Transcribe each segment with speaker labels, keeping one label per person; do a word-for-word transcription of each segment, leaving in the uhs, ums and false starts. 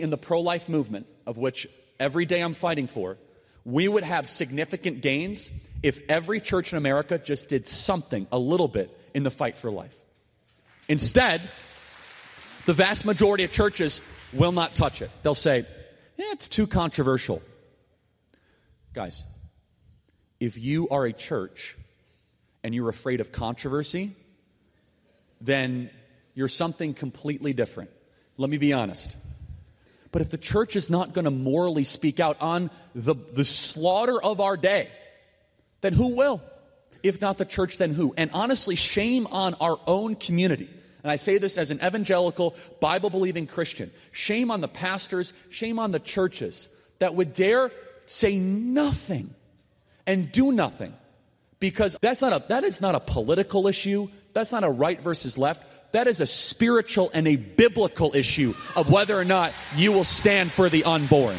Speaker 1: in the pro-life movement, of which every day I'm fighting for, we would have significant gains if every church in America just did something, a little bit, in the fight for life. Instead, the vast majority of churches will not touch it. They'll say, eh, it's too controversial. Guys, if you are a church and you're afraid of controversy, then you're something completely different. Let me be honest. But if the church is not going to morally speak out on the, the slaughter of our day, then who will? If not the church, then who? And honestly, shame on our own community. And I say this as an evangelical, Bible-believing Christian. Shame on the pastors, shame on the churches that would dare say nothing and do nothing. Because that's not a, that is not a political issue. That's not a right versus left. That is a spiritual and a biblical issue of whether or not you will stand for the unborn.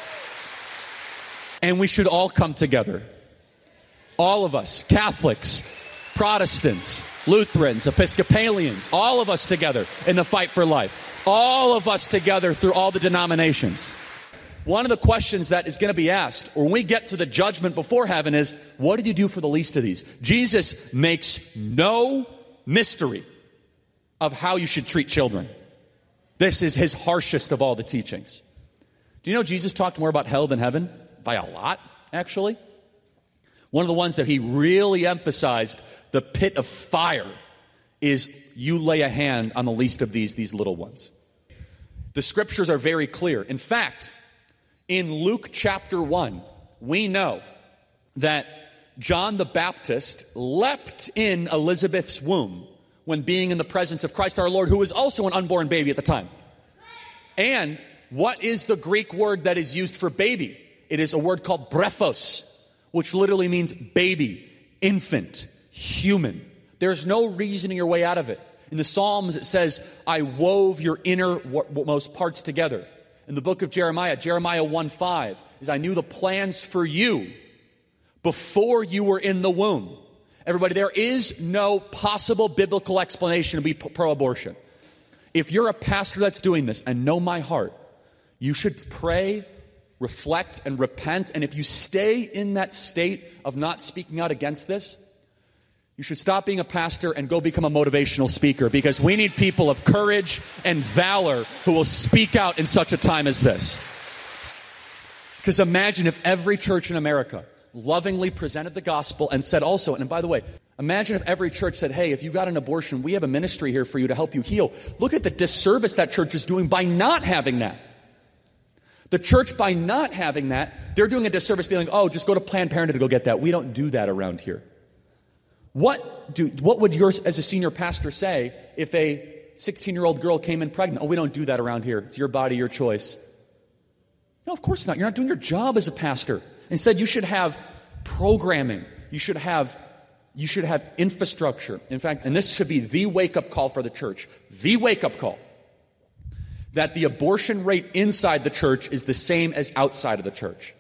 Speaker 1: And we should all come together. All of us, Catholics, Protestants, Lutherans, Episcopalians, all of us together in the fight for life. All of us together through all the denominations. One of the questions that is going to be asked when we get to the judgment before heaven is, what did you do for the least of these? Jesus makes no mystery of how you should treat children. This is his harshest of all the teachings. Do you know Jesus talked more about hell than heaven? By a lot, actually. One of the ones that he really emphasized, the pit of fire, is you lay a hand on the least of these, these little ones. The scriptures are very clear. In fact, in Luke chapter one, we know that John the Baptist leapt in Elizabeth's womb when being in the presence of Christ our Lord, who was also an unborn baby at the time. And what is the Greek word that is used for baby? It is a word called brephos, which literally means baby, infant, human. There's no reasoning your way out of it. In the Psalms, it says, I wove your innermost parts together. In the book of Jeremiah, Jeremiah one five, is I knew the plans for you before you were in the womb. Everybody, there is no possible biblical explanation to be pro-abortion. If you're a pastor that's doing this and know my heart, you should pray, reflect, and repent. And if you stay in that state of not speaking out against this, you should stop being a pastor and go become a motivational speaker, because we need people of courage and valor who will speak out in such a time as this. Because imagine if every church in America lovingly presented the gospel and said also, and by the way, imagine if every church said, hey, if you got an abortion, we have a ministry here for you to help you heal. Look at the disservice that church is doing by not having that. The church, by not having that, they're doing a disservice being like, oh, just go to Planned Parenthood to go get that. We don't do that around here. What do what would yours as a senior pastor say if a sixteen-year-old girl came in pregnant? Oh, we don't do that around here. It's your body, your choice. No, of course not. You're not doing your job as a pastor. Instead, you should have programming. You should have you should have infrastructure. In fact, and this should be the wake-up call for the church, the wake-up call, that the abortion rate inside the church is the same as outside of the church.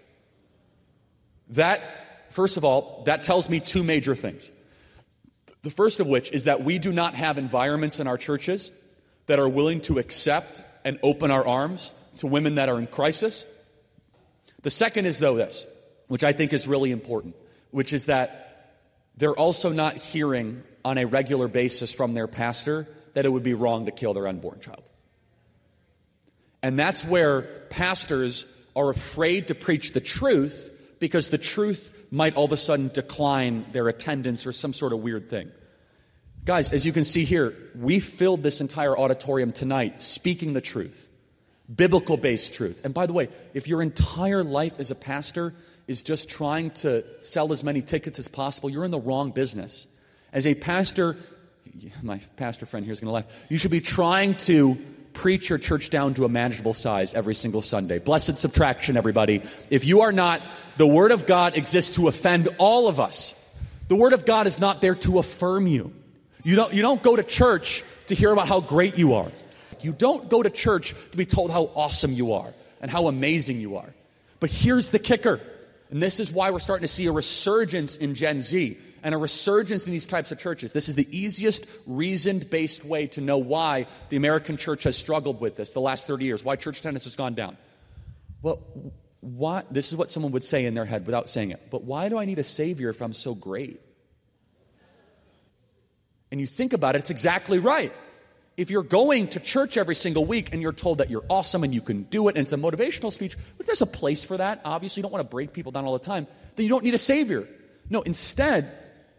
Speaker 1: That, first of all, that tells me two major things. The first of which is that we do not have environments in our churches that are willing to accept and open our arms to women that are in crisis. The second is, though, this, which I think is really important, which is that they're also not hearing on a regular basis from their pastor that it would be wrong to kill their unborn child. And that's where pastors are afraid to preach the truth, because the truth might all of a sudden decline their attendance or some sort of weird thing. Guys, as you can see here, we filled this entire auditorium tonight speaking the truth, biblical-based truth. And by the way, if your entire life as a pastor is just trying to sell as many tickets as possible, you're in the wrong business. As a pastor, my pastor friend here is going to laugh, you should be trying to preach your church down to a manageable size every single Sunday. Blessed subtraction, everybody. If you are not, the Word of God exists to offend all of us. The Word of God is not there to affirm you. You don't, you don't go to church to hear about how great you are. You don't go to church to be told how awesome you are and how amazing you are. But here's the kicker. And this is why we're starting to see a resurgence in Gen Z and a resurgence in these types of churches. This is the easiest reasoned-based way to know why the American church has struggled with this the last thirty years, why church attendance has gone down. Well, why, this is what someone would say in their head without saying it. But why do I need a Savior if I'm so great? And you think about it, it's exactly right. If you're going to church every single week and you're told that you're awesome and you can do it and it's a motivational speech, but there's a place for that. Obviously, you don't want to break people down all the time. Then you don't need a Savior. No, instead,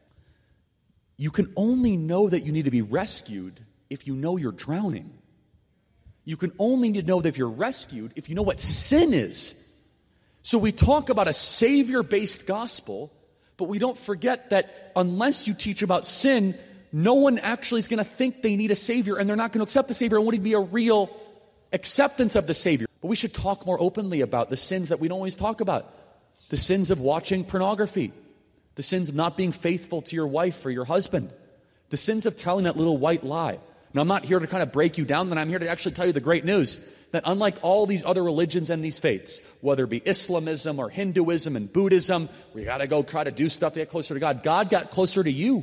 Speaker 1: you can only know that you need to be rescued if you know you're drowning. You can only need to know that if you're rescued if you know what sin is. So we talk about a Savior-based gospel, but we don't forget that unless you teach about sin, no one actually is going to think they need a Savior, and they're not going to accept the Savior. It won't even be a real acceptance of the Savior. But we should talk more openly about the sins that we don't always talk about. The sins of watching pornography. The sins of not being faithful to your wife or your husband. The sins of telling that little white lie. Now, I'm not here to kind of break you down, but I'm here to actually tell you the great news. That unlike all these other religions and these faiths, whether it be Islamism or Hinduism and Buddhism, where you got to go try to do stuff to get closer to God, God got closer to you.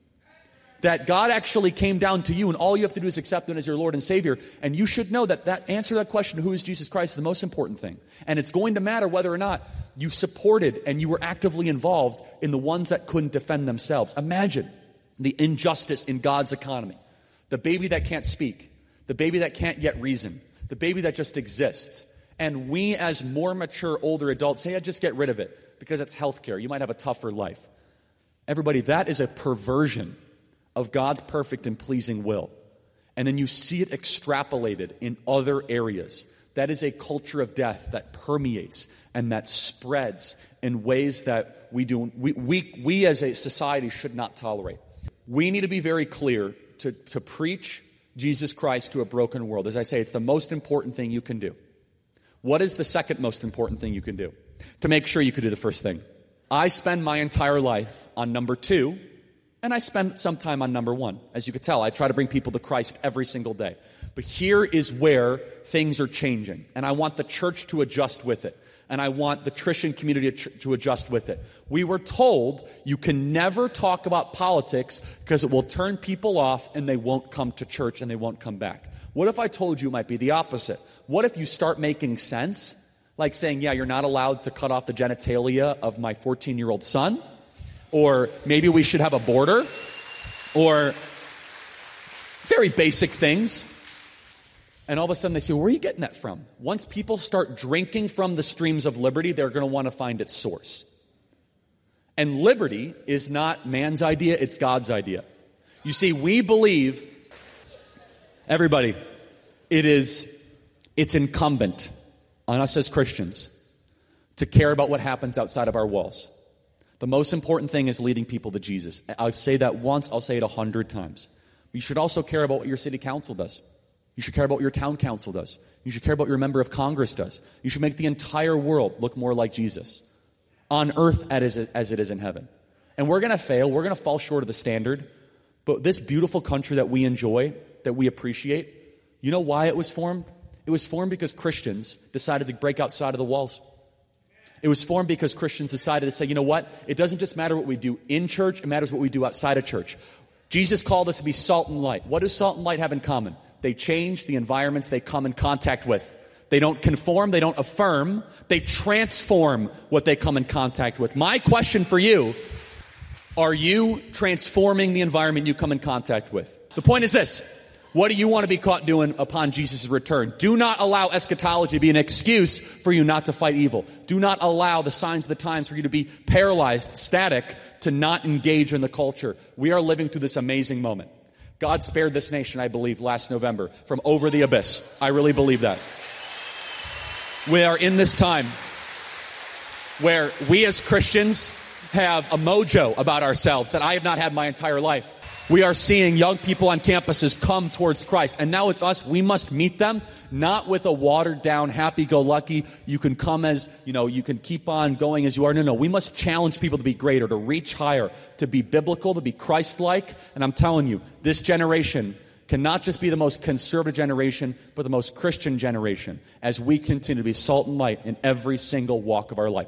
Speaker 1: That God actually came down to you, and all you have to do is accept Him as your Lord and Savior. And you should know that that answer to that question, who is Jesus Christ, is the most important thing. And it's going to matter whether or not you supported and you were actively involved in the ones that couldn't defend themselves. Imagine the injustice in God's economy. The baby that can't speak. The baby that can't yet reason. The baby that just exists. And we as more mature, older adults say, yeah, just get rid of it because it's healthcare. You might have a tougher life. Everybody, that is a perversion of God's perfect and pleasing will. And then you see it extrapolated in other areas. That is a culture of death that permeates and that spreads in ways that we do we we, we as a society should not tolerate. We need to be very clear to, to preach Jesus Christ to a broken world. As I say, it's the most important thing you can do. What is the second most important thing you can do? To make sure you can do the first thing. I spend my entire life on number two, and I spend some time on number one. As you could tell, I try to bring people to Christ every single day. But here is where things are changing. And I want the church to adjust with it. And I want the Christian community to adjust with it. We were told you can never talk about politics because it will turn people off and they won't come to church and they won't come back. What if I told you it might be the opposite? What if you start making sense? Like saying, yeah, you're not allowed to cut off the genitalia of my fourteen-year-old son. Or maybe we should have a border, or very basic things. And all of a sudden they say, where are you getting that from? Once people start drinking from the streams of liberty, they're going to want to find its source. And liberty is not man's idea, it's God's idea. You see, we believe, everybody, it is, it's incumbent on us as Christians to care about what happens outside of our walls. The most important thing is leading people to Jesus. I'll say that once, I'll say it a hundred times. You should also care about what your city council does. You should care about what your town council does. You should care about what your member of Congress does. You should make the entire world look more like Jesus on earth as it is in heaven. And we're going to fail. We're going to fall short of the standard. But this beautiful country that we enjoy, that we appreciate, you know why it was formed? It was formed because Christians decided to break outside of the walls. It was formed because Christians decided to say, you know what? It doesn't just matter what we do in church. It matters what we do outside of church. Jesus called us to be salt and light. What does salt and light have in common? They change the environments they come in contact with. They don't conform. They don't affirm. They transform what they come in contact with. My question for you, are you transforming the environment you come in contact with? The point is this. What do you want to be caught doing upon Jesus' return? Do not allow eschatology to be an excuse for you not to fight evil. Do not allow the signs of the times for you to be paralyzed, static, to not engage in the culture. We are living through this amazing moment. God spared this nation, I believe, last November from over the abyss. I really believe that. We are in this time where we as Christians have a mojo about ourselves that I have not had my entire life. We are seeing young people on campuses come towards Christ. And now it's us. We must meet them, not with a watered-down, happy-go-lucky, you can come as, you know, you can keep on going as you are. No, no. We must challenge people to be greater, to reach higher, to be biblical, to be Christ-like. And I'm telling you, this generation cannot just be the most conservative generation, but the most Christian generation as we continue to be salt and light in every single walk of our life.